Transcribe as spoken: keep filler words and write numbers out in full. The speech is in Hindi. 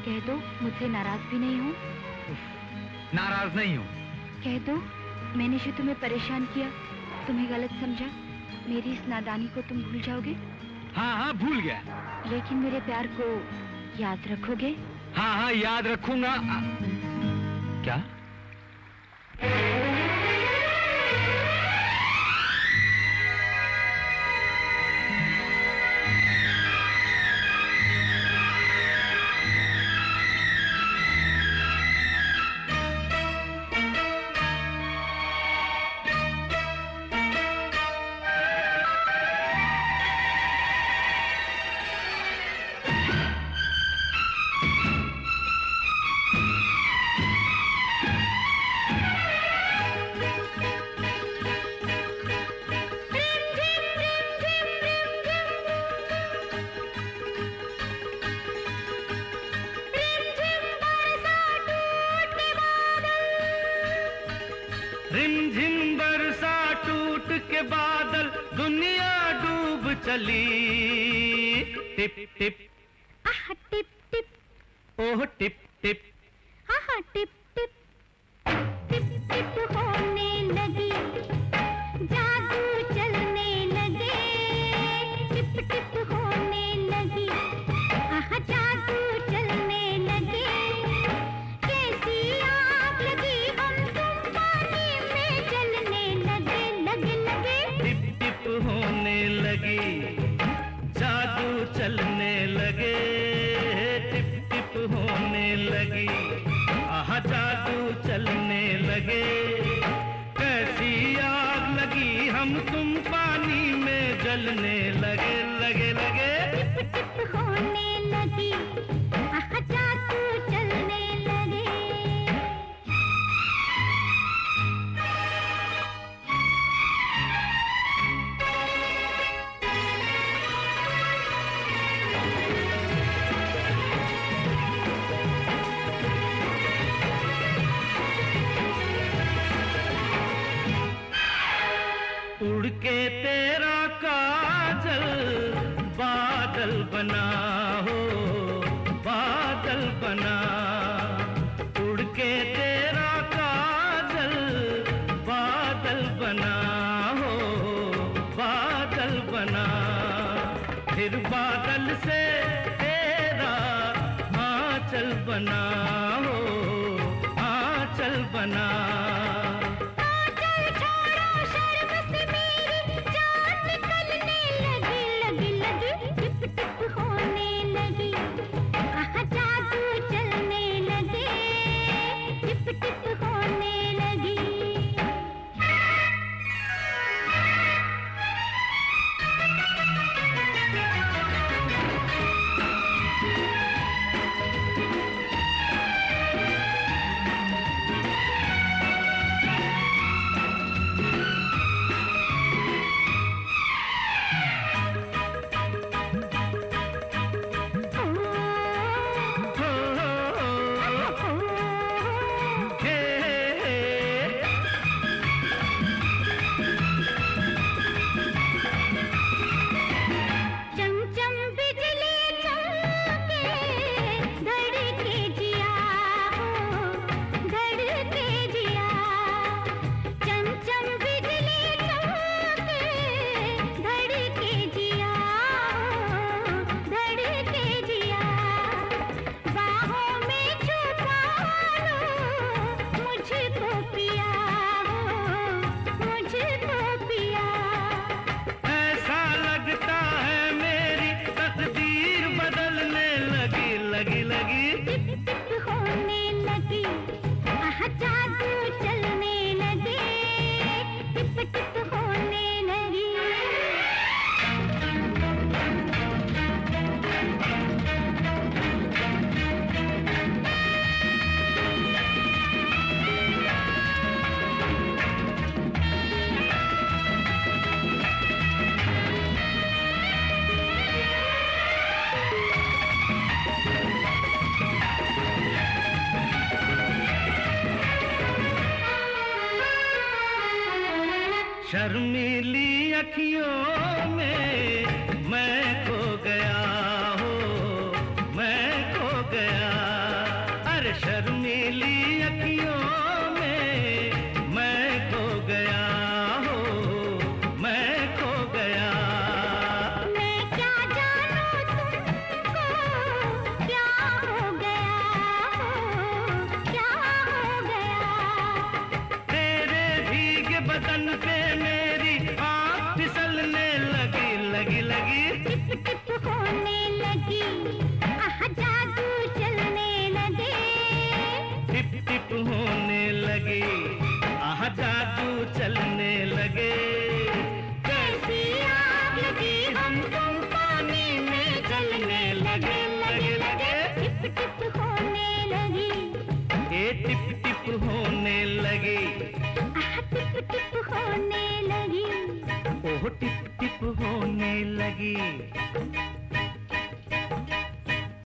कह दो मुझसे नाराज भी नहीं हूँ। नाराज नहीं हूँ। कह दो मैंने जो तुम्हें परेशान किया, तुम्हें गलत समझा, मेरी इस नादानी को तुम भूल जाओगे? हाँ हाँ भूल गया। लेकिन मेरे प्यार को याद रखोगे? हाँ हाँ याद रखूंगा। क्या? रिमझिम बरसा टूट के बादल, दुनिया डूब चली। टिप टिप आह टिप टिप, ओह टिप टिप, हाँ हाँ टिप टिप, टिप टिप होने लगी, जादू चलने लगे। टिप टिप होने लगी, आह जादू चलने लगे। कैसी आग लगी हम तुम पानी में जलने लगे, लगे लगे। टिप टिप होने लगी, जादू चलने लगे। टिप टिप होने लगी, आहा जादू चलने लगे। कैसी आग लगी हम तुम पानी में जलने लगे, लगे लगे। टिप टिप होने लगी, आह जादू चलने लगे। उड़ के तेरा काजल बादल बना हो, बादल बना। उड़ के तेरा काजल बादल बना हो, बादल बना। फिर बादल से तेरा आंचल बना हो, आंचल बना। शर्मीली अखियों में मैं खो गया हो, मैं खो गया। शर्मीली अखियों में मैं खो गया हो, मैं खो गया। मैं क्या जानूं तुमको क्या हो गया हो, क्या हो गया। तेरे भीगे बदन पे मेरी आँख फिसलने लगी लगी लगी। टिप टिप होने लगी, आह जादू चलने लगे। टिप टिप होने लगी, आह जादू चलने लगे। कैसी आग लगी हम तुम पानी में जलने लगे लगे लगे। टिप टिप होने लगी, ये टिप टिप होने लगी, आह टिप टिप होने लगी। ओह टिप टिप होने लगी।